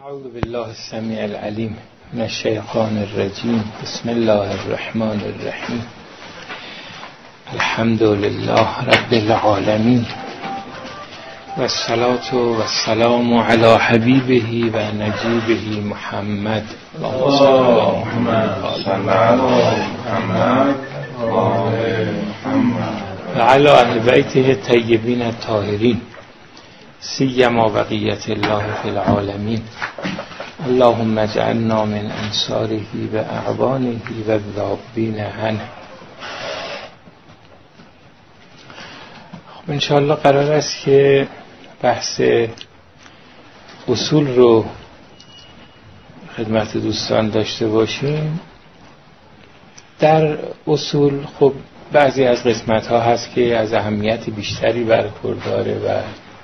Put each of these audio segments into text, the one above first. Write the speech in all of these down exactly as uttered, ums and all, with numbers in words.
اعوذ بالله السمیع العلیم من الشیطان الرجیم. بسم الله الرحمن الرحیم. الحمد لله رب العالمین و الصلاة و السلام علی حبیبه و نجیبه محمد. اللهم صل علی محمد و آل محمد و علی اهل بیته الطیبین الطاهرین سیما بقیت الله فی العالمین. اللهم اجعلنا من انصاره و اعوانه و الذابین عنه. خب انشاءالله قرار است که بحث اصول رو خدمت دوستان داشته باشیم. در اصول خب بعضی از قسمت ها هست که از اهمیت بیشتری برخورداره و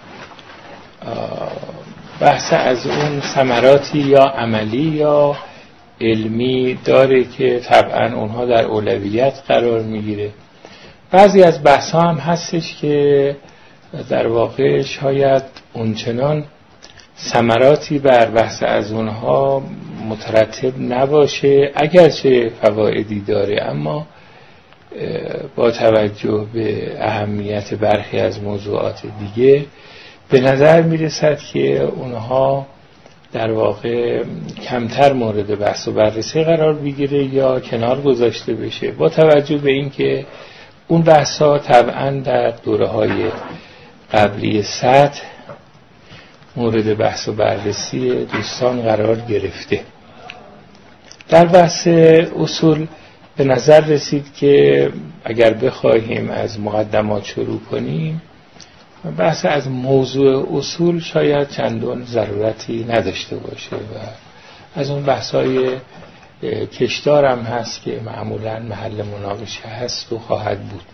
بحث از اون ثمراتی یا عملی یا علمی داره که طبعا اونها در اولویت قرار میگیره. بعضی از بحث ها هم هستش که در واقع شاید اونچنان ثمراتی بر بحث از اونها مترتب نباشه، اگرچه فوایدی داره، اما با توجه به اهمیت برخی از موضوعات دیگه به نظر میرسد که اونها در واقع کمتر مورد بحث و بررسی قرار بگیره یا کنار گذاشته بشه، با توجه به اینکه اون بحث‌ها طبعاً در دوره‌های قبلی سطح مورد بحث و بررسی دوستان قرار گرفته. در بحث اصول به نظر رسید که اگر بخواهیم از مقدمات شروع کنیم، بحث از موضوع اصول شاید چندان ضرورتی نداشته باشه و از اون بحث‌های کشدار هم هست که معمولاً محل مناقشه هست و خواهد بود.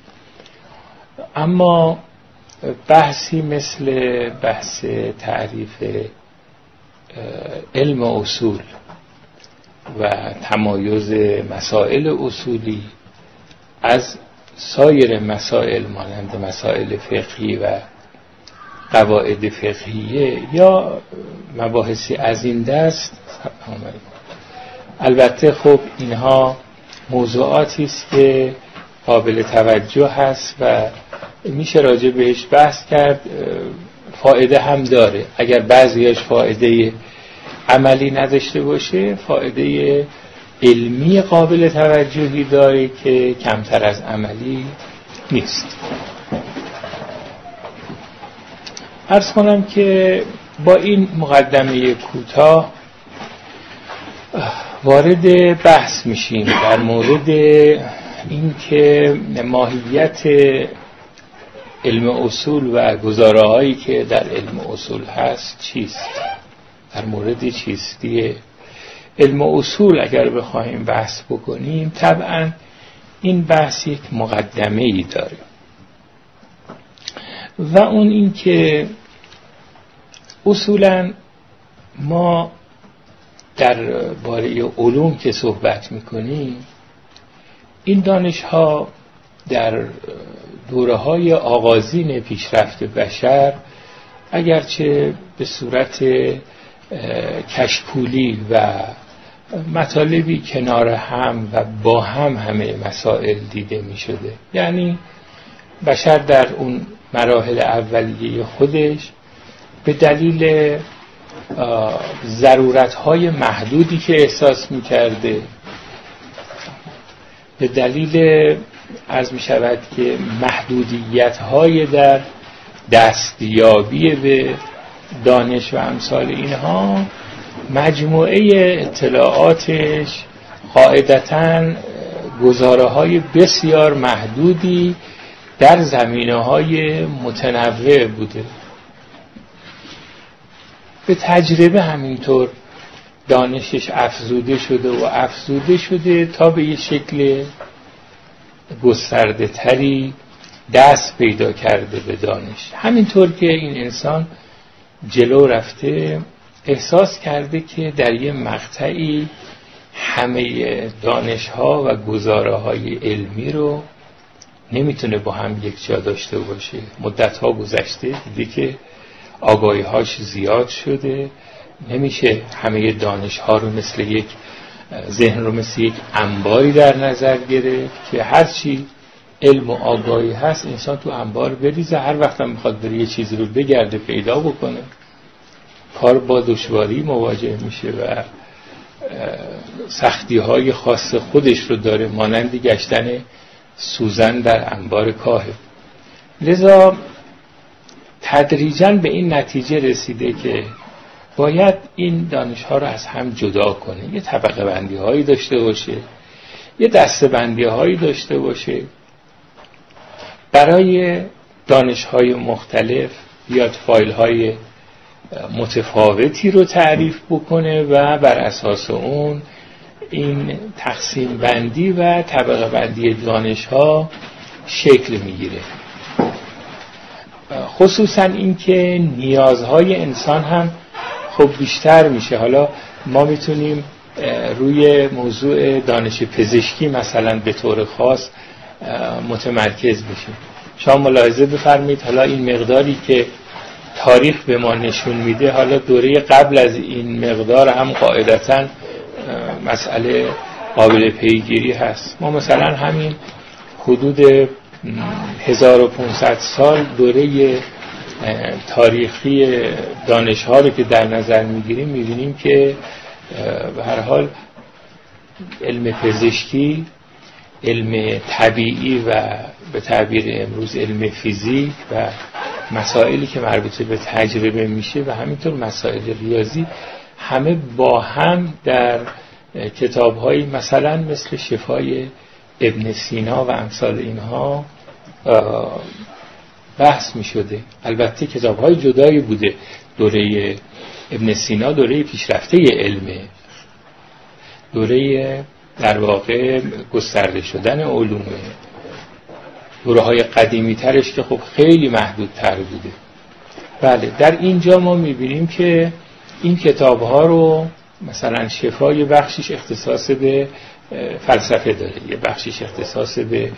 اما بحثی مثل بحث تعریف علم اصول و تمایز مسائل اصولی از سایر مسائل مانند مسائل فقهی و قواعد فقهیه یا مباحثی از این دست، البته خب اینها موضوعاتی است که قابل توجه هست و میشه راجع بهش بحث کرد، فایده هم داره. اگر بعضیش فایده عملی نداشته باشه، فایده علمی قابل توجهی داره که کمتر از عملی نیست. عرض کنم که با این مقدمه کوتاه وارد بحث میشیم در مورد اینکه ماهیت علم اصول و گزاره‌هایی که در علم اصول هست چیست، در مورد چیستی علم اصول اگر بخواهیم بحث بکنیم. طبعا این بحث یک مقدمه‌ای داره و اون این که اصولا ما در باره علوم که صحبت میکنیم، این دانش‌ها در دوره‌های آغازین پیشرفت بشر اگرچه به صورت کشکولی و مطالبی کنار هم و با هم همه مسائل دیده می شده، یعنی بشر در اون مراحل اولیه خودش به دلیل ضرورت‌های محدودی که احساس می کرده، به دلیل عرض می شود که محدودیت‌های در دستیابی به دانش و امثال اینها، مجموعه اطلاعاتش قاعدتاً گزاره‌های بسیار محدودی در زمینه‌های متنوع بوده. به تجربه همینطور دانشش افزوده شده و افزوده شده تا به یه شکل گسترده تری دست پیدا کرده به دانش. همینطور که این انسان جلو رفته احساس کرده که در یه مقطعی همه دانش‌ها و گزاره‌های علمی رو نمیتونه با هم یک جا داشته باشه. مدت‌ها گذشته دیده که آگاهی‌هاش زیاد شده، نمیشه همه دانش ها رو مثل یک ذهن رو مثل یک انباری در نظر گرفت که هرچی علم و آگاهی هست انسان تو انبار بریزه، هر وقت هم میخواد بره یه چیزی رو بگرده پیدا بکنه، کار با دشواری مواجه میشه و سختی های خاص خودش رو داره، مانند گشتن سوزن در انبار کاهه. لذا تدریجاً به این نتیجه رسیده که باید این دانش ها رو از هم جدا کنه، یه طبقه بندی هایی داشته باشه، یه دسته بندی هایی داشته باشه، برای دانش های مختلف بیاد فایل های متفاوتی رو تعریف بکنه و بر اساس اون این تقسیم بندی و طبقه بندی دانش ها شکل میگیره. خصوصا این که نیازهای انسان هم خب بیشتر میشه. حالا ما میتونیم روی موضوع دانش پزشکی مثلا به طور خاص متمرکز بشیم. شما ملاحظه بفرمایید حالا این مقداری که تاریخ به ما نشون میده، حالا دوره قبل از این مقدار هم قاعدتاً مسئله قابل پیگیری هست. ما مثلا همین حدود هزار و پانصد سال دوره تاریخی دانش ها رو که در نظر میگیریم میبینیم که به هر حال علم پزشکی، علم طبیعی و به تعبیر امروز علم فیزیک و مسائلی که مربوط به تجربه میشه و همینطور مسائل ریاضی همه با هم در کتاب‌هایی مثلا مثل شفای ابن سینا و امثال اینها بحث میشده. البته کتاب‌های جدایی بوده، دوره ابن سینا دوره پیشرفته علمه، دوره در واقع گسترده شدن علومه، دوره های قدیمی ترش که خب خیلی محدود تر بوده. بله، در اینجا ما میبینیم که این کتاب ها رو مثلا شفا یه بخشیش اختصاص به فلسفه داره، یه بخشیش اختصاص به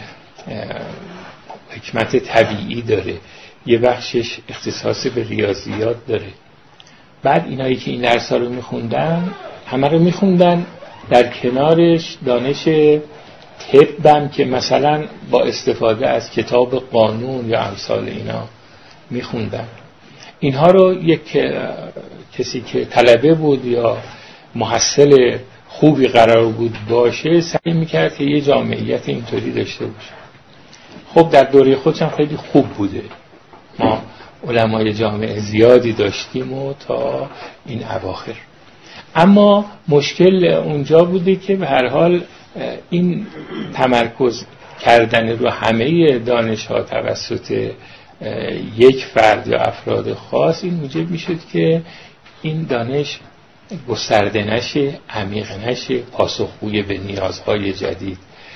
حکمت طبیعی داره، یه بخشش اختصاص به ریاضیات داره. بعد اینایی که این درس ها رو میخوندن همه رو میخوندن، در کنارش دانش طبم که مثلا با استفاده از کتاب قانون یا امثال اینا میخوندن. اینها رو یک کسی که طلبه بود یا محصل خوبی قرار بود باشه سعی میکرد که یه جامعیت اینطوری داشته باشه. خب در دوره خودش هم خیلی خوب بوده، ما علمای جامعه زیادی داشتیم و تا این اواخر. اما مشکل اونجا بوده که به هر حال این تمرکز کردن رو همه دانش ها توسط یک فرد یا افراد خاص این موجب میشد که این دانش گسترده نشه، عمیق نشه، پاسخگوی به نیازهای جدید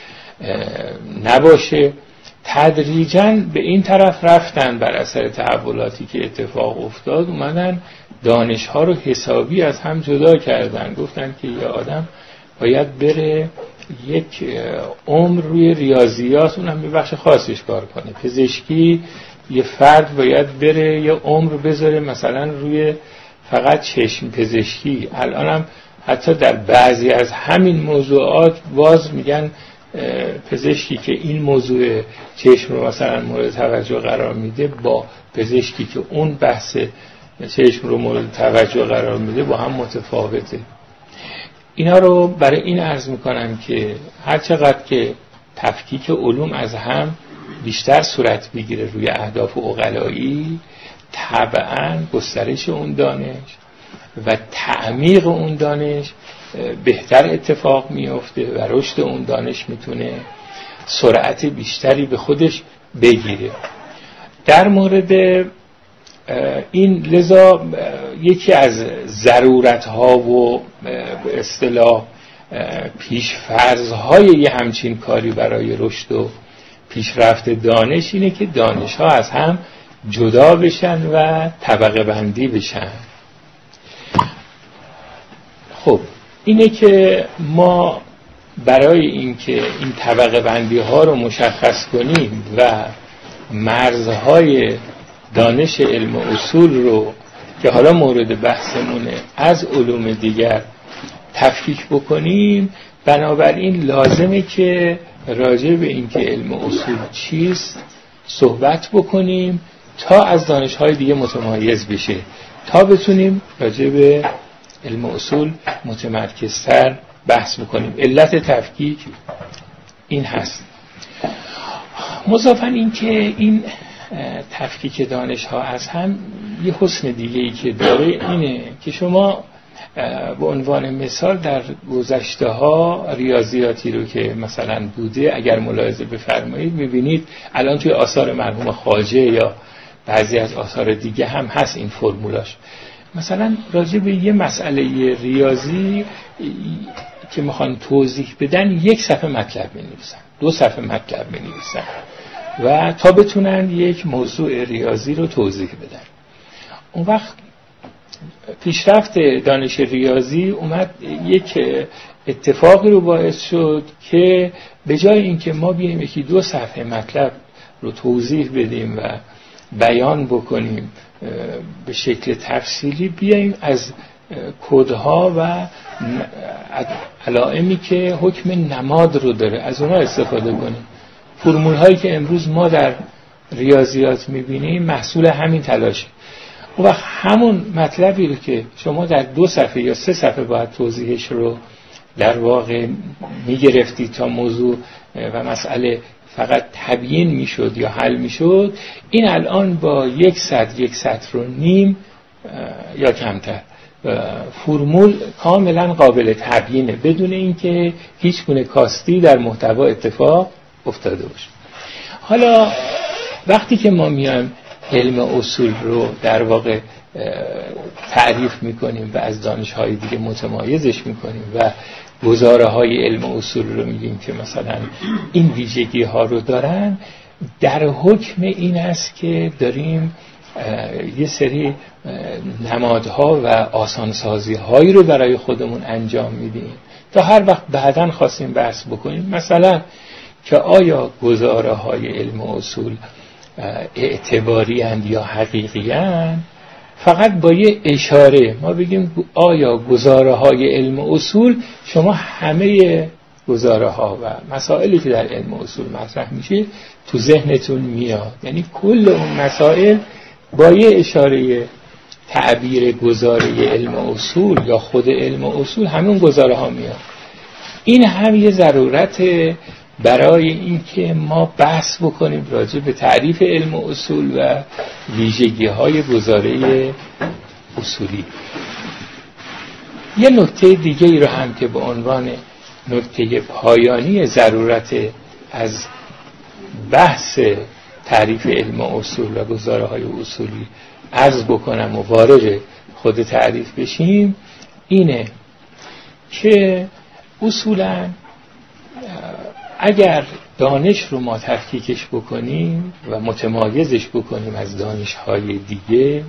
نباشه. تدریجاً به این طرف رفتن بر اثر تحولاتی که اتفاق افتاد، اومدن دانش ها رو حسابی از هم جدا کردن. گفتن که یه آدم باید بره یک عمر روی ریاضیات، اونم به بخش خاصش کار کنه. پزشکی یه فرد باید بره یه عمر بذاره مثلا روی فقط چشم پزشکی. الان هم حتی در بعضی از همین موضوعات باز میگن پزشکی که این موضوع چشم رو مثلا مورد توجه قرار میده با پزشکی که اون بحث چشم رو مورد توجه قرار میده با هم متفاوته. اینا رو برای این عرض میکنم که هر چقدر که تفکیک علوم از هم بیشتر صورت بگیره روی اهداف عقلایی، طبعاً گسترش اون دانش و تعمیق اون دانش بهتر اتفاق میفته و رشد اون دانش میتونه سرعت بیشتری به خودش بگیره. در مورد این لذا یکی از ضرورت‌ها و به اصطلاح پیش‌فرض‌های یه همچین کاری برای رشد و پیشرفت دانش اینه که دانش‌ها از هم جدا بشن و طبقه بندی بشن. خب اینه که ما برای اینکه این طبقه بندی ها رو مشخص کنیم و مرزهای دانش علم اصول رو که حالا مورد بحثمونه از علوم دیگر تفکیک بکنیم، بنابراین لازمه که راجع به این که علم اصول چیست صحبت بکنیم تا از دانش‌های دیگه متمایز بشه، تا بتونیم راجع به علم اصول متمرکزتر بحث بکنیم. علت تفکیک این هست. مضافاً این که این تفکیک دانش‌ها از هم یه حسن دیگه‌ای که داره اینه که شما به عنوان مثال در گذشته ها ریاضیاتی رو که مثلا بوده اگر ملاحظه بفرمایید می‌بینید الان توی آثار مرحوم خواجه یا بعضی از آثار دیگه هم هست این فرمولاش. مثلا راجع به یه مسئله ریاضی که میخوان توضیح بدن یک صفحه مطلب می‌نویسن، دو صفحه مطلب می‌نویسن و تا بتونن یک موضوع ریاضی رو توضیح بدن. اون وقت پیشرفت دانش ریاضی اومد یک اتفاقی رو باعث شد که به جای اینکه ما بیایم یکی دو صفحه مطلب رو توضیح بدیم و بیان بکنیم به شکل تفصیلی، بیایم از کدها و علائمی که حکم نماد رو داره از اونها استفاده کنیم. فرمول هایی که امروز ما در ریاضیات میبینیم محصول همین تلاشه. و همون مطلبی رو که شما در دو صفحه یا سه صفحه باید توضیحش رو در واقع میگرفتی تا موضوع و مسئله فقط تبیین میشد یا حل میشد، این الان با یک سطر یک سطر و نیم یا کمتر فرمول کاملا قابل تبیینه بدون اینکه هیچ گونه کاستی در محتوا اتفاق افتاده باشه. حالا وقتی که ما میایم علم اصول رو در واقع تعریف میکنیم و از دانش‌های دیگه متمایزش میکنیم و گزاره های علم اصول رو میگیم که مثلا این ویژگی ها رو دارن، در حکم این است که داریم یه سری نمادها و آسانسازی هایی رو برای خودمون انجام میدیم تا هر وقت بعداً خواستیم بحث بکنیم مثلا که آیا گزاره های علم اصول اعتباری اند یا حقیقی اند، فقط با یه اشاره ما بگیم آیا گزاره های علم اصول، شما همه گزاره ها و مسائلی که در علم اصول مطرح میشه تو ذهنتون میاد، یعنی کل اون مسائل با یه اشاره تعبیر گزاره علم اصول یا خود علم اصول همون گزاره ها میاد. این هم یه ضرورت برای اینکه ما بحث بکنیم راجع به تعریف علم اصول و ویژگی های گزاره اصولی. یه نکته دیگه ای رو هم که به عنوان نکته پایانی ضرورت از بحث تعریف علم اصول و گزاره های اصولی عرض بکنم و وارد خود تعریف بشیم، اینه که اصولاً اگر دانش رو ما تفکیکش بکنیم و متمایزش بکنیم از دانش‌های دیگه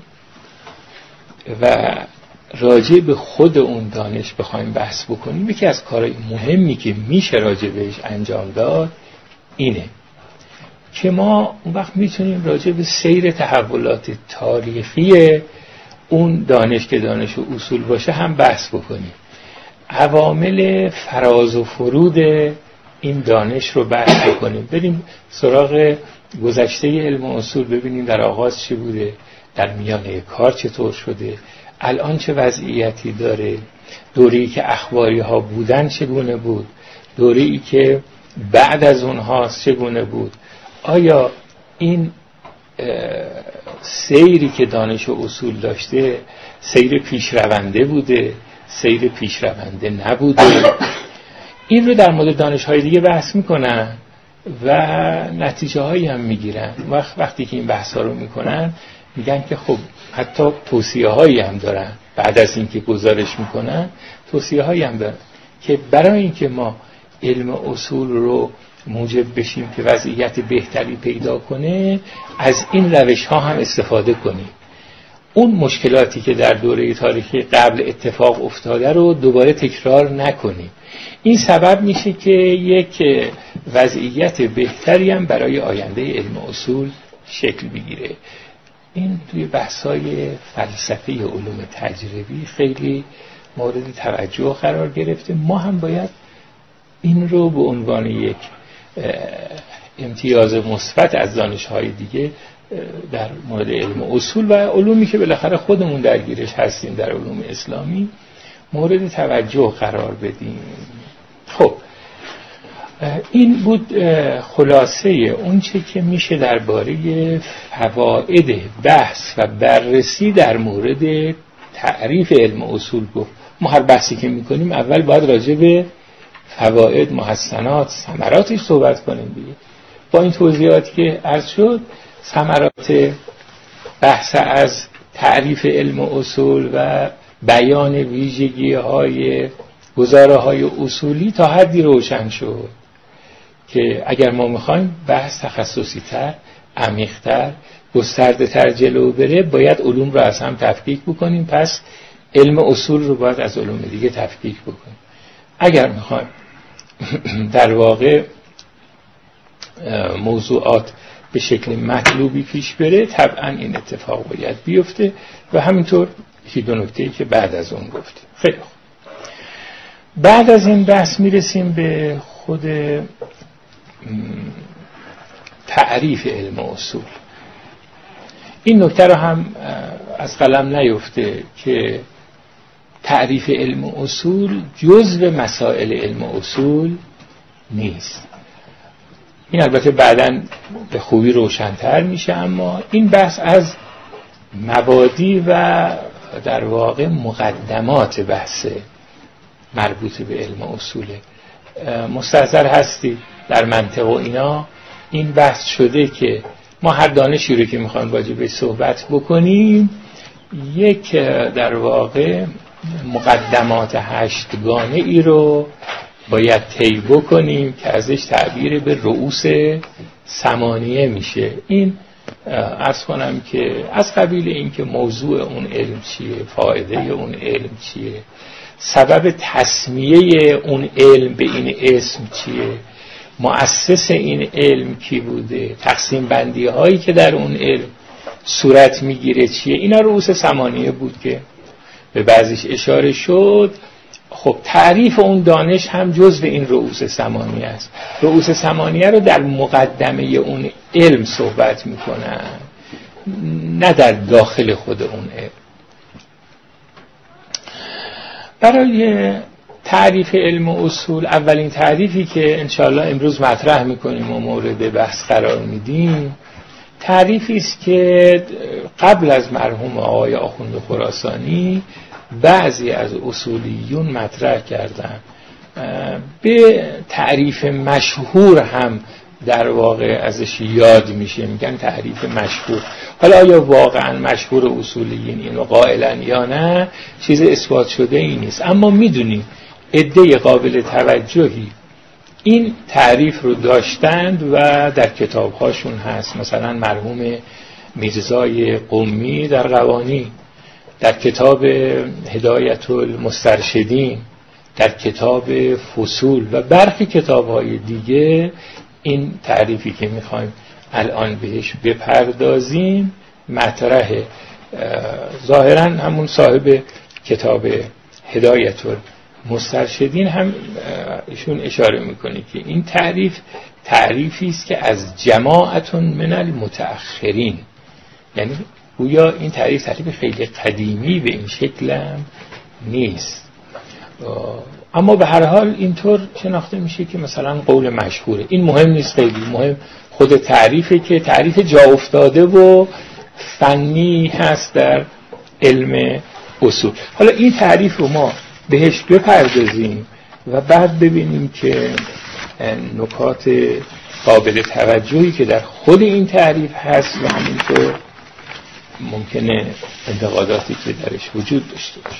و راجع به خود اون دانش بخوایم بحث بکنیم، یکی از کارهای مهمی که میشه راجع بهش انجام داد اینه که ما اون وقت میتونیم راجع به سیر تحولات تاریخی اون دانش که دانش و اصول باشه هم بحث بکنیم، عوامل فراز و فرود این دانش رو بحث بکنیم، بریم سراغ گذشته علم اصول ببینیم در آغاز چی بوده، در میانه کار چطور شده، الان چه وضعیتی داره، دوره‌ای که اخباری ها بودن چگونه بود، دوره‌ای که بعد از اونها چگونه بود، آیا این سیری که دانش و اصول داشته سیر پیشرونده بوده، سیر پیشرونده نبوده. این رو در مورد دانش‌های دیگه بحث میکنن و نتیجه هایی هم میگیرن. وقت وقتی که این بحث ها رو میکنن میگن که خب حتی توصیه هایی هم دارن، بعد از اینکه گزارش میکنن توصیه هایی هم دارن که برای اینکه ما علم اصول رو موجب بشیم که وضعیت بهتری پیدا کنه، از این روش ها هم استفاده کنیم، اون مشکلاتی که در دوره تاریخی قبل اتفاق افتاده رو دوباره تکرار نکنیم. این سبب میشه که یک وضعیت بهتری هم برای آینده علم اصول شکل بگیره. این توی بحث‌های فلسفه علوم تجربی خیلی مورد توجه قرار گرفته. ما هم باید این رو به عنوان یک امتیاز مثبت از دانش‌های دیگه در مورد علم اصول و علومی که بالاخره خودمون درگیرش هستیم در علوم اسلامی مورد توجه قرار بدیم. خب این بود خلاصه اون چه که میشه درباره فواید بحث و بررسی در مورد تعریف علم اصول گفت. ما هر بحثی که میکنیم اول باید راجع به فواید، محسنات، ثمراتش صحبت کنیم دیگه. با این توضیحاتی که عرض شد، ثمرات بحث از تعریف علم اصول و بیان ویژگی‌های گزاره‌های اصولی تا حدی روشن شد که اگر ما میخوایم بحث تخصصی‌تر، عمیق‌تر، گسترده‌تر جلو بره باید علوم رو از هم تفکیک بکنیم. پس علم اصول رو باید از علوم دیگه تفکیک بکنیم. اگر میخوایم در واقع موضوعات به شکل مطلوبی پیش بره طبعا این اتفاق باید بیفته و همینطور یکی دو نکته‌ای که بعد از اون گفتیم. خیلی خوب. بعد از این بحث میرسیم به خود تعریف علم اصول. این نکته رو هم از قلم نیفته که تعریف علم اصول جزو مسائل علم اصول نیست. این البته بعداً به خوبی روشن‌تر میشه، اما این بحث از مبادی و در واقع مقدمات بحث مربوط به علم اصوله. مستحضر هستی در منطق و اینا این بحث شده که ما هر دانشی رو که میخوایم راجع به صحبت بکنیم یک در واقع مقدمات هشتگانه ای رو باید طی بکنیم که ازش تعبیر به رؤوس ثمانیه میشه. این عرض کنم که از قبیل این که موضوع اون علم چیه، فایده اون علم چیه، سبب تسمیه اون علم به این اسم چیه، مؤسس این علم کی بوده، تقسیم بندی هایی که در اون علم صورت میگیره چیه، اینا رؤوس ثمانیه بود که به بعضیش اشاره شد. خب تعریف اون دانش هم جزو این رؤوس ثمانیه است. رؤوس ثمانیه رو در مقدمه اون علم صحبت میکنن، نه در داخل خود اون علم. برای تعریف علم اصول اولین تعریفی که انشاءالله امروز مطرح میکنیم و مورد بحث قرار میدیم تعریفی است که قبل از مرحوم آقای آخوند خراسانی بعضی از اصولیون مطرح کردن. به تعریف مشهور هم در واقع ازش یاد میشه، میگن تعریف مشهور. حالا آیا واقعا مشهور اصولیین اینو قائلن یا نه چیز اثبات شده ای نیست، اما میدونیم عده قابل توجهی این تعریف رو داشتند و در کتابهاشون هست. مثلا مرحوم میرزای قمی در قوانی، در کتاب هدایت المسترشدین، در کتاب فصول و برخی کتاب‌های دیگه این تعریفی که می‌خوایم الان بهش بپردازیم مطرحه. ظاهراً همون صاحب کتاب هدایت المسترشدین هم ایشون اشاره می‌کنه که این تعریف تعریفی است که از جماعت من المتأخرین، یعنی گویا این تعریف تعریف خیلی قدیمی به این شکل هم نیست، اما به هر حال اینطور شناخته میشه که مثلا قول مشهوره. این مهم نیست، خیلی مهم خود تعریفه که تعریف جا افتاده و فنی هست در علم اصول. حالا این تعریف رو ما بهش بپردازیم و بعد ببینیم که نکات قابل توجهی که در خود این تعریف هست و همینطور ممکنه انتقاداتی که درش وجود داشته باشه.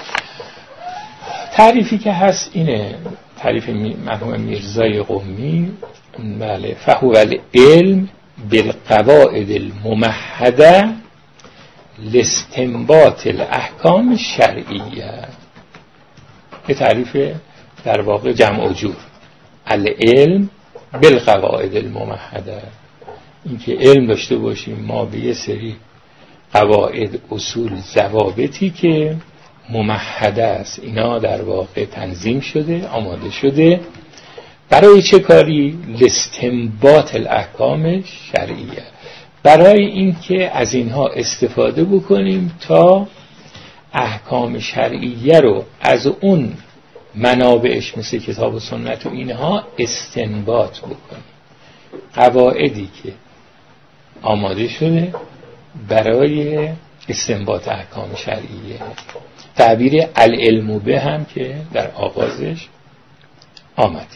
تعریفی که هست اینه، تعریف مرحوم میرزای قمی، بله، فهو العلم بالقواعد الممهده لاستنباط الاحکام الشرعیه. یه تعریف در واقع جمع و جور. العلم بالقواعد الممهده، این که علم داشته باشیم ما به یه سری قواعد، اصول، ضوابطی که ممهده است. اینا در واقع تنظیم شده، آماده شده برای چه کاری؟ لاستنباط الاحکام شرعیه، برای اینکه از اینها استفاده بکنیم تا احکام شرعیه رو از اون منابعش مثل کتاب و سنت و اینها استنباط بکنیم. قواعدی که آماده شده برای استنباط احکام شرعیه. تعبیر العلم به هم که در آغازش آمد.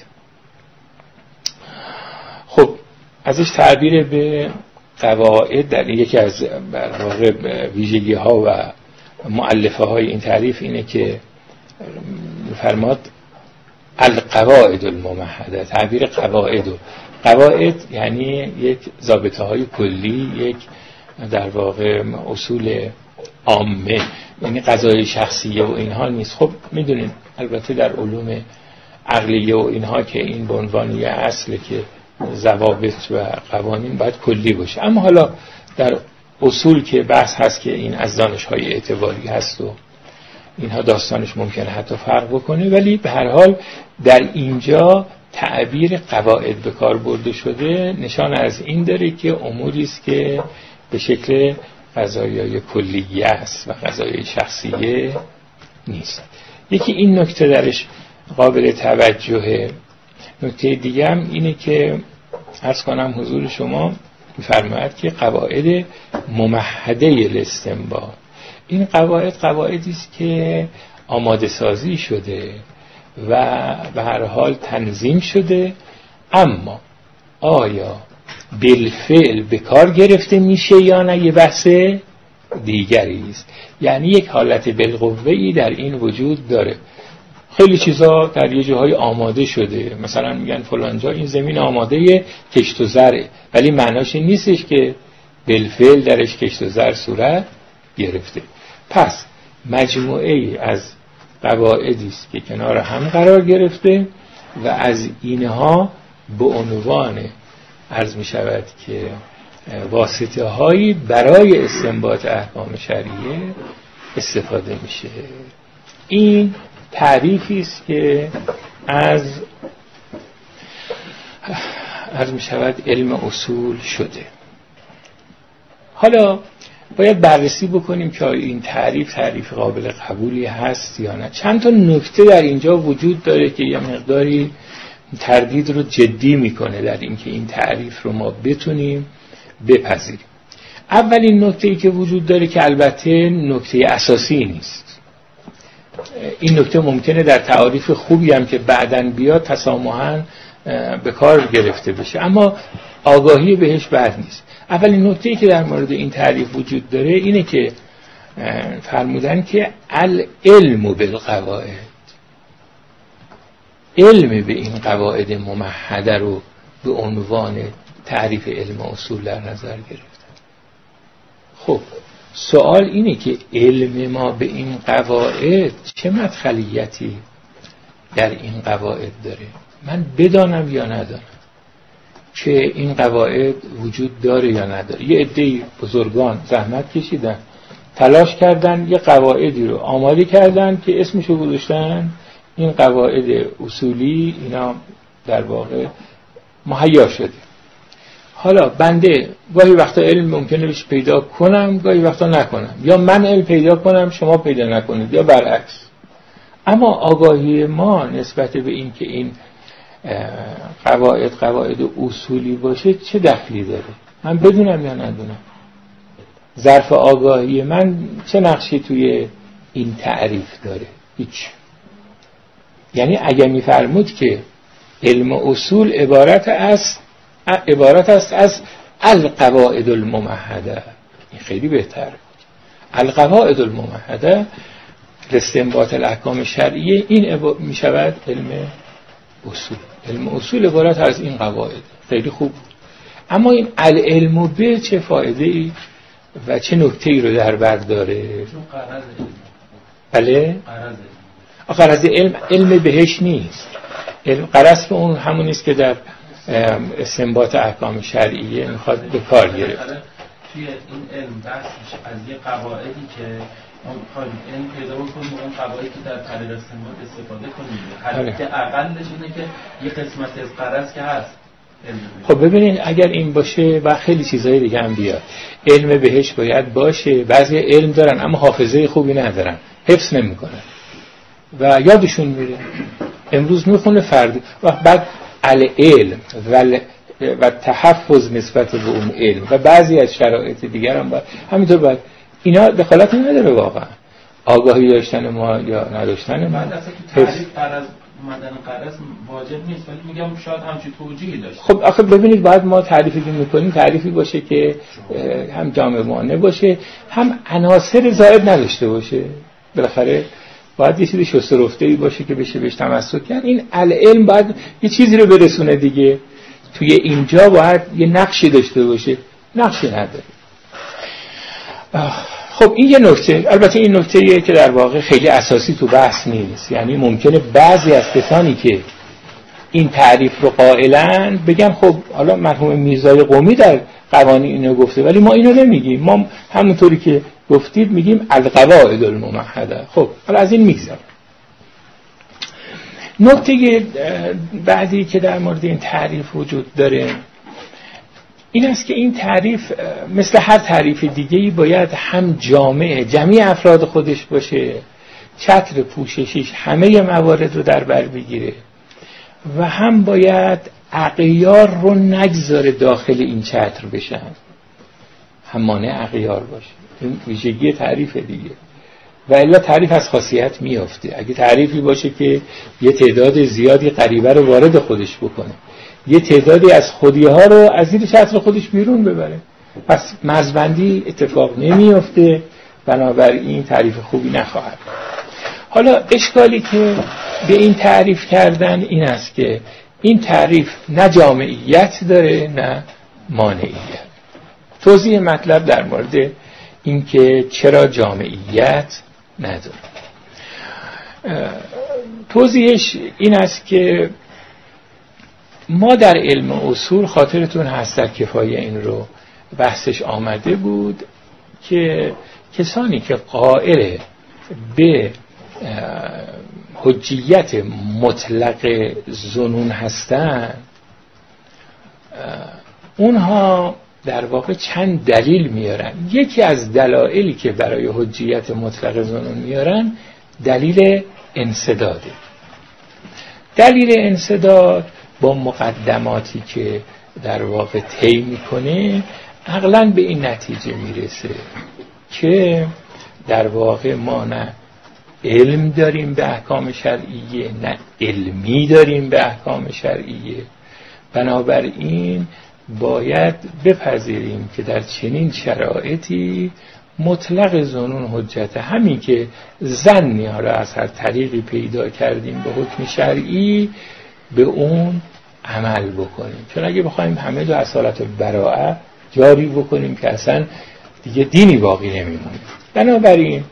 خب ازش تعبیر به قواعد در یکی از واقع ویژگی ها و مؤلفه های این تعریف اینه که فرماد القواعد الممهده. تعبیر قواعد و قواعد یعنی یک ضابطه های کلی، یک در واقع اصول عامه، یعنی قضای شخصیه و اینها نیست. خب میدونید البته در علوم عقلیه و اینها که این به عنوان یه اصله که ضوابط و قوانین باید کلی باشه، اما حالا در اصول که بحث هست که این از دانش‌های اعتباری هست و اینها داستانش ممکنه حتی فرق بکنه، ولی به هر حال در اینجا تعبیر قواعد به کار برده شده نشان از این داره که اموری است که به شکل قضایای کلیه است و قضایای شخصیه نیست. یکی این نکته درش قابل توجهه. نکته دیگه هم اینه که عرض کنم حضور شما می‌فرماید که قواعد ممهده الاستنباط، این قواعد قواعدی است که آماده سازی شده و به هر حال تنظیم شده، اما آیا بالفعل به کار گرفته میشه یا نه یه بحث دیگری است. یعنی یک حالت بالقوه‌ای در این وجود داره. خیلی چیزا در یه جاهای آماده شده، مثلا میگن فلان جا این زمین آماده کشت و زرعه، ولی معناش این نیستش که بالفعل درش کشت و زرع صورت گرفته. پس مجموعه ای از قواعدی است که کنار هم قرار گرفته و از اینها به عنوان عرض می شود که واسطه هایی برای استنباط احکام شرعیه استفاده میشه. این تعریفی است که از عرض می شود علم اصول شده. حالا باید بررسی بکنیم که این تعریف تعریف قابل قبولی هست یا نه. چند تا نکته در اینجا وجود داره که یه مقداری تردید رو جدی میکنه در اینکه این تعریف رو ما بتونیم بپذیریم. اولین نکته‌ای که وجود داره که البته نکته اساسی نیست، این نکته ممکنه در تعاریف خوبی هم که بعداً بیاد تسامحاً به کار گرفته بشه، اما آگاهی بهش بد نیست. اولین نکته‌ای که در مورد این تعریف وجود داره اینه که فرمودن که العلم بالقواعد، علم به این قواعد ممهده رو به عنوان تعریف علم اصول در نظر گرفتن. خب سوال اینه که علم ما به این قواعد چه مدخلیتی در این قواعد داره؟ من بدانم یا ندانم که این قواعد وجود داره یا نداره. یه عده بزرگان زحمت کشیدن، تلاش کردن، یه قواعدی رو آماده کردن که اسمشو گذاشتن این قواعد اصولی، اینا در واقع مهیا شده. حالا بنده گاهی وقتا علم ممکنه بهش پیدا کنم، گاهی وقتا نکنم، یا من علم پیدا کنم شما پیدا نکنید یا برعکس. اما آگاهی ما نسبت به این که این قواعد قواعد اصولی باشه چه دخلی داره؟ من بدونم یا ندونم؟ ظرف آگاهی من چه نقشی توی این تعریف داره؟ هیچ. یعنی اگر می‌فرمود که علم اصول عبارت است عبارت است از القواعد الممهده، این خیلی بهتره. القواعد الممهده لاستنباط الاحکام شرعیه، این می شود علم اصول. علم اصول عبارت از این قواعد، خیلی خوب. اما این العلم به چه فایده ای و چه نکته ای رو در بر داره؟ بله؟ غرض علم علم بهش نیست. علم غرض که اون همون نیست که در استنباط احکام شرعیه میخواد به کار گرفت. توی این علم بحثش از یه قواعدی که ما می‌خوایم علم پیدا بکنیم اون قواعدی که در طریق استنباط استفاده کنیم. حتی که اقلش اینه که یه قسمت از غرض که هست. خب ببینید اگر این باشه و خیلی چیزهای دیگه هم بیاد. علم بهش باید باشه. بعضی علم دارن اما حافظه خوبی ندارن، حفظ نمی‌کنن و یادشون میره. امروز میخونه فرد و بعد العلم و و تحفظ نسبت به اون علم و بعضی از شرایط دیگر هم باید همینطور باید. اینا دخالت نداره واقعا. آگاهی داشتن ما یا نداشتن ما. من اصلا که تعریف قرض اومدن قرض واجب نیست، ولی میگم شاید همچین توجیهی داشته. خب آخه ببینید باید ما تعریفی که میکنیم تعریفی باشه که هم جامع مانع باشه، هم عناصر زائد نداشته باشه. بالاخره باید یه چیزی شسته رفته‌ای باشه که بشه بهش تمسک کرد. این العلم باید یه چیزی رو برسونه دیگه. توی اینجا باید یه نقشی داشته باشه، نقشی نداره. خب این یه نکته، البته این نکته‌ایه که در واقع خیلی اساسی تو بحث نیست. یعنی ممکنه بعضی از کسانی که این تعریف رو قائلن بگن خب حالا مرحوم میرزای قمی در قوانین اینو گفته ولی ما اینو نمیگیم، ما همونطوری که گفتید میگیم القواعد الممهده. خب حالا از این میگذرم. نکته بعدی که در مورد این تعریف وجود داره این است که این تعریف مثل هر تعریف دیگه‌ای باید هم جامع جمعی افراد خودش باشه، چتر پوششیش همه موارد رو در بر بگیره و هم باید اغیار رو نگذاره داخل این چتر بشن، هم مانع اغیار باشه. این ویژگی تعریف دیگه. و الا تعریف از خاصیت میافته. اگه تعریفی باشه که یه تعداد زیادی غریبه رو وارد خودش بکنه، یه تعدادی از خودی‌ها رو از زیر چتر خودش بیرون ببره، پس مرزبندی اتفاق نمیافته، بنابراین تعریف خوبی نخواهد. حالا اشکالی که به این تعریف کردن این است که این تعریف نه جامعیت داره نه مانعیت. توضیح مطلب در مورد اینکه چرا جامعیت نداره. توضیحش این است که ما در علم اصول، خاطرتون هست در کفایه این رو بحثش آمده بود که کسانی که قائل به حجیت مطلق ظنون هستند اونها در واقع چند دلیل میارن. یکی از دلایلی که برای حجیت مطلق ظنون میارن دلیل انسداده. دلیل انسداد با مقدماتی که در واقع طی میکنه عقلاً به این نتیجه میرسه که در واقع ما نه علم داریم به احکام شرعیه نه علمی داریم به احکام شرعیه. بنابراین باید بپذیریم که در چنین شرایطی مطلق ظنون حجت. همین که ظنی ها را از هر طریقی پیدا کردیم به حکم شرعی به اون عمل بکنیم، چون اگه بخوایم همه دو از حالت براءه جاری بکنیم که اصلا دیگه دینی باقی نمیمونه. بنابراین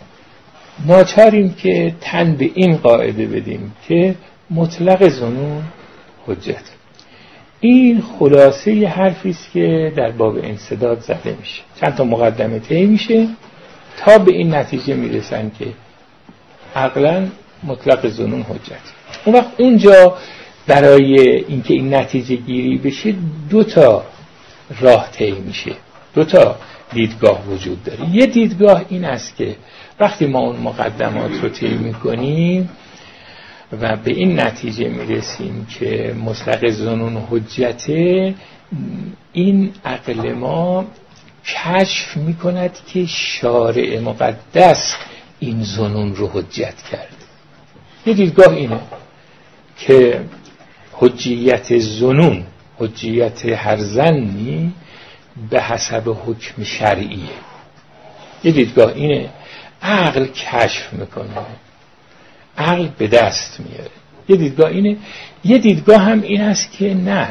ناچاریم که تن به این قاعده بدیم که مطلق ظنون حجت. این خلاصه ی حرفی است که در باب انسداد زده میشه. چند تا مقدمه طی میشه تا به این نتیجه میرسن که عقلاً مطلق ظنون حجت. اون وقت اونجا برای اینکه این نتیجه گیری بشه دو تا راه طی میشه، دو تا دیدگاه وجود داره. یه دیدگاه این است که وقتی ما اون مقدمات رو طی میکنیم و به این نتیجه میرسیم که مطلق ظنون حجته، این عقل ما کشف میکند که شارع مقدس این ظنون رو حجت کرده. یه دیدگاه اینه که حجیت ظنون، حجیت هر ظنی به حسب حکم شرعیه. یه دیدگاه اینه، عقل کشف میکنه، عقل به دست میاره. یه دیدگاه اینه. یه دیدگاه هم این است که نه،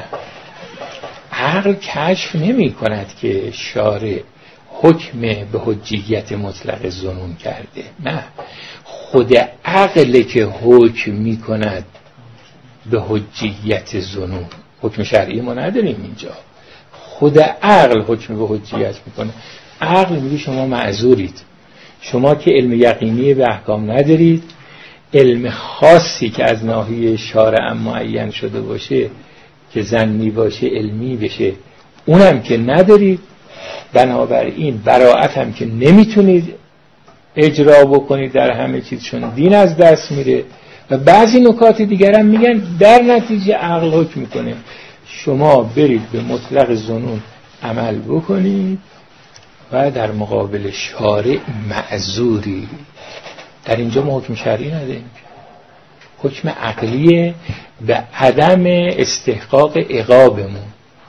عقل کشف نمی کند که شارع حکم به حجیت مطلق ظنون کرده، نه، خود عقل که حکم می کند به حجیت ظنون. حکم شرعی ما نداریم اینجا، خود عقل حکم به حجیت میکنه. عقل میگه شما معذورید، شما که علم یقینی به احکام ندارید، علم خاصی که از ناحیه شارع معین شده باشه که ظنی باشه علمی بشه اونم که ندارید، بنابراین براءت هم که نمیتونید اجرا بکنید در همه چیز، چون دین از دست میره. و بعضی نکات دیگر هم میگن در نتیجه عقل حکم میکنه شما برید به مطلق ظنون عمل بکنید و در مقابل شارع معذوری. در اینجا ما حکم شرعی نداریم، حکم عقلیه به عدم استحقاق عقابمون،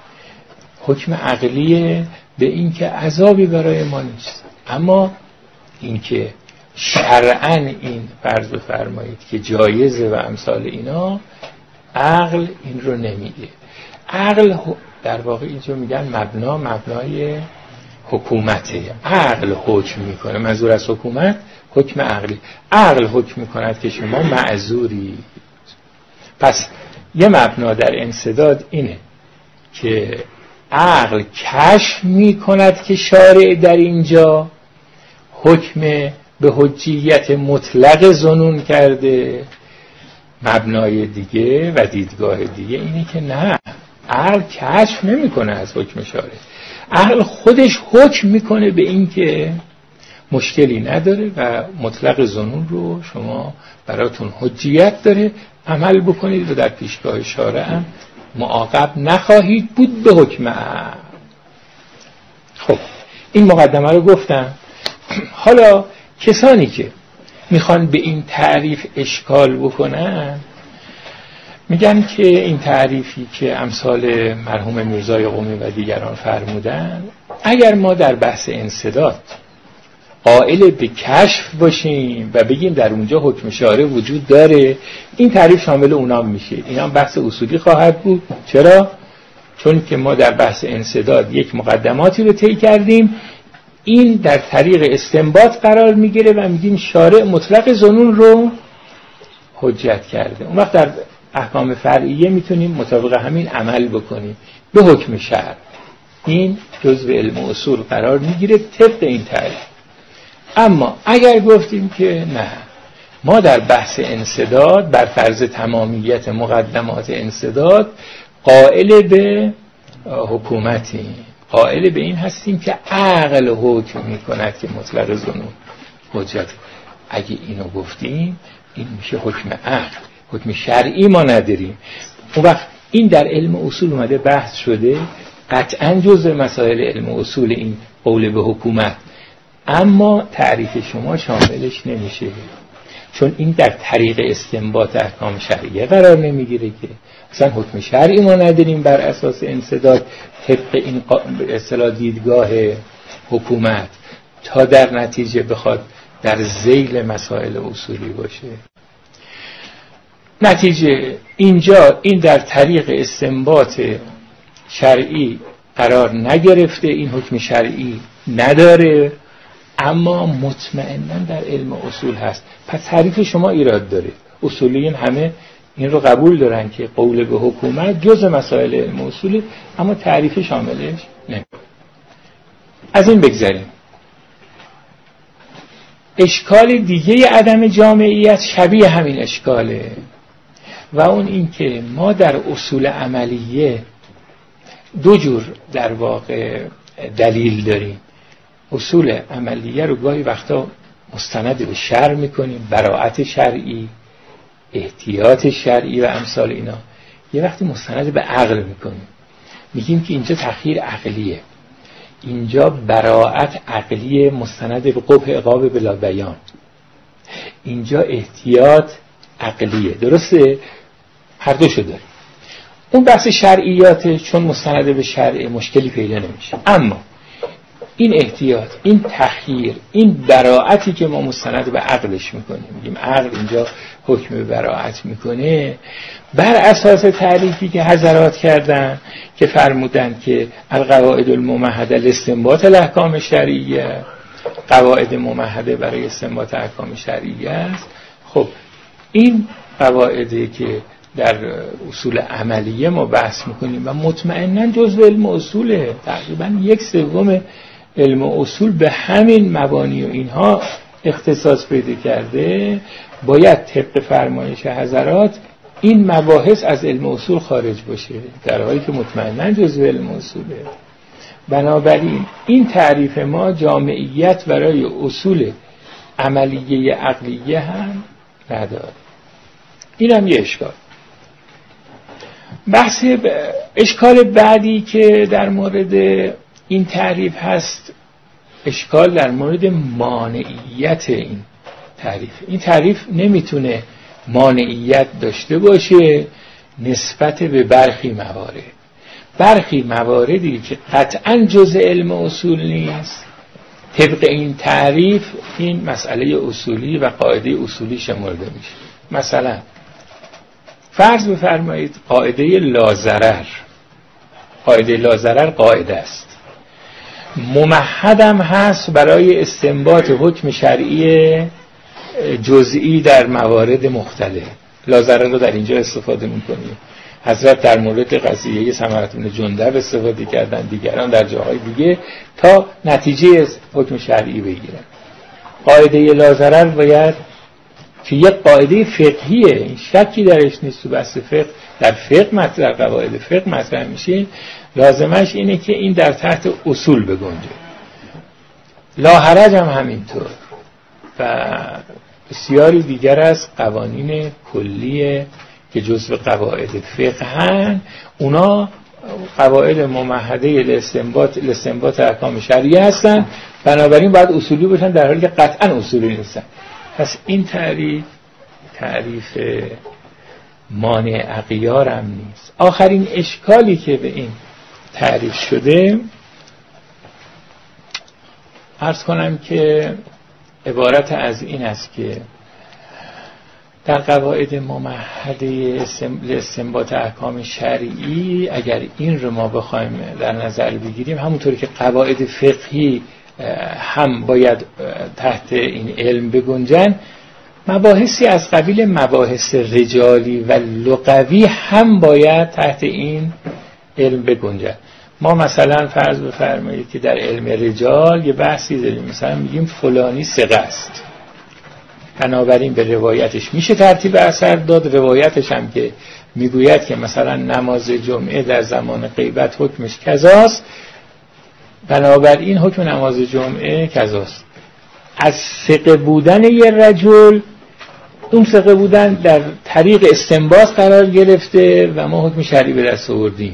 حکم عقلیه به این که عذابی برای ما نیست. اما این که شرعاً این فرض بفرمایید که جایزه و امثال اینا، عقل این رو نمیگه. عقل در واقع اینجا میگن مبنا مبنای حکومته. عقل حکم میکنه، منظور از حکومت حکم عقلی. عقل حکم میکند که شما معذوری. پس یه مبنا در انسداد اینه که عقل کشف میکند که شارع در اینجا حکم به حجیت مطلق ظنون کرده. مبنای دیگه و دیدگاه دیگه اینه که نه، عقل کشف نمیکنه از حکم شارع، عقل خودش حکم میکنه به این که مشکلی نداره و مطلق ظنون رو شما براتون حجیت داره، عمل بکنید و در پیشگاه شارع هم معاقب نخواهید بود به حکم عقل. خب این مقدمه رو گفتم. حالا کسانی که میخوان به این تعریف اشکال بکنن میگن که این تعریفی که امثال مرحوم میرزای قمی و دیگران فرمودن، اگر ما در بحث انسداد قائل به کشف باشیم و بگیم در اونجا حکم شارع وجود داره، این تعریف شامل اونام میشه. اینا بحث اصولی خواهد بود. چرا؟ چون که ما در بحث انسداد یک مقدماتی رو طی کردیم، این در طریق استنباط قرار میگیره و میگیم شارع مطلق ظنون رو حجت کرده. اون وقت در احکام فرعیه میتونیم مطابق همین عمل بکنیم به حکم شرع. این جزء علم اصول قرار میگیره طبق این تعریف. اما اگر گفتیم که نه، ما در بحث انسداد بر فرض تمامیت مقدمات انسداد قائل به حکومتیم، قائل به این هستیم که عقل حکم میکند که مطلق ظنون حجت. اگه اینو گفتیم این میشه حکم عقل، حکم شرعی ما نداریم. اون وقت این در علم اصول اومده بحث شده، قطعا جزء مسائل علم اصول این قول به حکومت، اما تعریف شما شاملش نمیشه، چون این در طریق استنباط احکام شرعیه قرار نمیگیره که اصلا حکم شرعی ما نداریم بر اساس انسداد طبق این اصطلاح دیدگاه حکومت تا در نتیجه بخواد در ذیل مسائل اصولی باشه. نتیجه اینجا این در طریق استنباط شرعی قرار نگرفته، این حکم شرعی نداره، اما مطمئناً در علم اصول هست. پس تعریف شما ایراد داره. اصولیین همه این رو قبول دارن که قول به حکومت جزء مسائل علم اصولی، اما تعریف شاملش نه. از این بگذاریم. اشکال دیگه عدم جامعیت شبیه همین اشکاله و اون این که ما در اصول عملیه دو جور در واقع دلیل داریم. اصول عملیه رو گاهی وقتا مستند به شرع میکنیم، براءت شرعی، احتیاط شرعی و امثال اینا. یه وقتی مستند به عقل میکنیم، میگیم که اینجا تخییر عقلیه، اینجا براءت عقلیه مستند به قبح عقاب بلا بیان، اینجا احتیاط عقلیه. درسته؟ هر دوشو داریم. اون بحث شرعیاته، چون مستند به شرع مشکلی پیدا نمیشه. اما این احتیاط، این تخییر، این براءتی که ما مستند به عقلش میکنیم، میگیم عقل اینجا حکم به براءت میکنه، بر اساس تعریفی که حضرات کردن که فرمودن که القواعد الممهده لاستنباط الاحکام شرعیه، قواعد ممهده برای استنباط احکام شرعیه است. خب این قواعدی که در اصول عملیه ما بحث میکنیم و مطمئناً جزء علم اصوله. تقریباً یک سوم علم اصول به همین مبانی و اینها اختصاص پیدا کرده. باید طبق فرمایش حضرات این مباحث از علم اصول خارج باشه، در حالی که مطمئناً جزء علم اصوله. بنابراین این تعریف ما جامعیت برای اصول عملیه عقلیه هم نداره. این هم یه اشکال. بحث ب... اشکال بعدی که در مورد این تعریف هست، اشکال در مورد مانعیت این تعریف. این تعریف نمیتونه مانعیت داشته باشه نسبت به برخی موارد. برخی مواردی که قطعاً جزء علم اصول نیست، طبق این تعریف این مسئله اصولی و قاعده اصولی شمرده میشه. مثلا فرض بفرمایید قاعده لاضرر. قاعده لاضرر قاعده است، ممهدم هست برای استنباط حکم شرعی جزئی در موارد مختلف. لاضرر رو در اینجا استفاده میکنیم. حضرت در مورد قضیه ثمرة بن جندب استفاده کردن، دیگران در جاهای دیگه، تا نتیجه حکم شرعی بگیرن. قاعده لاضرر باید که یک قاعده فقهیه، این شکی درش نیست، تو بحث فقه در فقه مطرح، قواعد فقه مطرح میشه، لازمش اینه که این در تحت اصول بگنجه. لاحرج هم همینطور و بسیاری دیگر از قوانین کلیه که جزو قواعد فقه هن، اونا قواعد ممهده لاستنباط لاستنباط احکام شرعیه هستن، بنابراین باید اصولی باشن، در حالی که قطعا اصولی نیستن. پس این تعریف تعریف مانع اغیار هم نیست. آخرین اشکالی که به این تعریف شده، عرض کنم که عبارت از این است که در قواعد ممهده استنباط احکام شرعی، اگر این رو ما بخوایم در نظر بگیریم، همونطوری که قواعد فقهی هم باید تحت این علم بگنجن، مباحثی از قبیل مباحث رجالی و لغوی هم باید تحت این علم بگنجن. ما مثلا فرض بفرمایید که در علم رجال یه بحثی داریم، مثلا میگیم فلانی ثقه است، بنابراین به روایتش میشه ترتیب اثر داد. روایتش هم که میگوید که مثلا نماز جمعه در زمان غیبت حکمش کذاست، بنابراین حکم نماز جمعه کذاست. از ثقه بودن یه رجل، اون ثقه بودن در طریق استنباط قرار گرفته و ما حکم شرعی به دست آوردیم.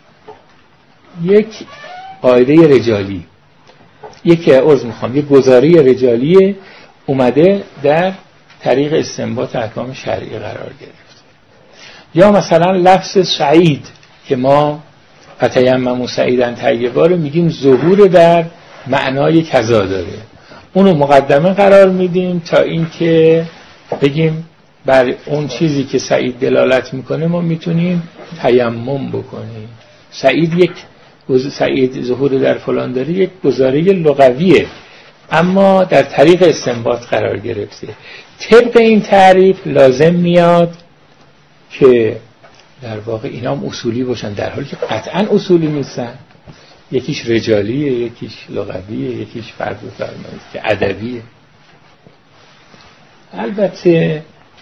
یک قاعده رجالی، یک عرض میخوام یک گزاره رجالی اومده در طریق استنباط احکام شرعی قرار گرفته. یا مثلا لفظ سعید که ما فتیمموا سعیدا طیبا رو میگیم ظهور در معنای کذا داره، اونو مقدمه قرار میدیم تا اینکه بگیم بر اون چیزی که سعید دلالت میکنه ما میتونیم تیمم بکنیم. سعید یک سعید ظهور در فلان داره یک گزاره لغویه، اما در طریق استنباط قرار گرفته. طبق این تعریف لازم میاد که در واقع اینا هم اصولی باشن، در حالی که قطعا اصولی نیستن. یکیش رجالیه، یکیش لغویه، یکیش فرض بفرمایید که ادبیه. البته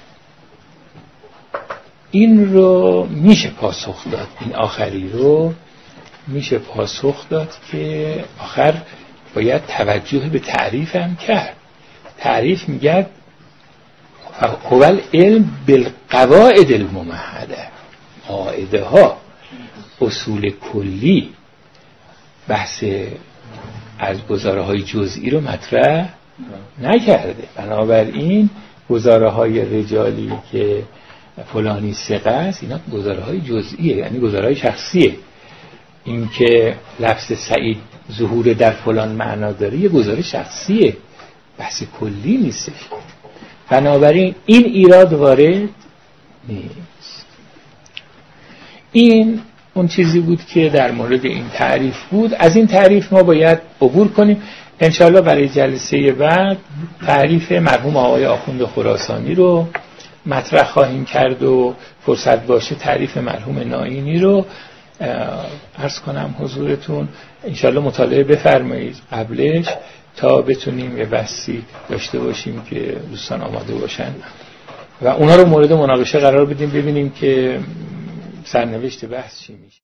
این رو میشه پاسخ داد، این آخری رو میشه پاسخ داد که آخر باید توجه به تعریف هم کرد. تعریف میگه اول علم بالقواعد الممهده، قاعده ها، اصول کلی، بحث از گزاره های جزئی رو مطرح نکرده. بنابراین گزاره های رجالی که فلانی ثقه است، اینا گزاره های جزئیه، یعنی گزاره های شخصیه. این که لفظ سعید ظهور در فلان معنا داره یه گزاره شخصیه، بحث کلی نیستش. بنابراین این ایراد وارد نیست. این اون چیزی بود که در مورد این تعریف بود. از این تعریف ما باید عبور کنیم. انشاءالله برای جلسه بعد تعریف مرحوم آقای آخوند خراسانی رو مطرح خواهیم کرد و فرصت باشه تعریف مرحوم نائینی رو عرض کنم حضورتون. انشالله مطالعه بفرمایید قبلش تا بتونیم یه بحثی داشته باشیم که دوستان آماده باشن و اونا رو مورد مناقشه قرار بدیم، ببینیم که سرنوشت بحث چی میشه.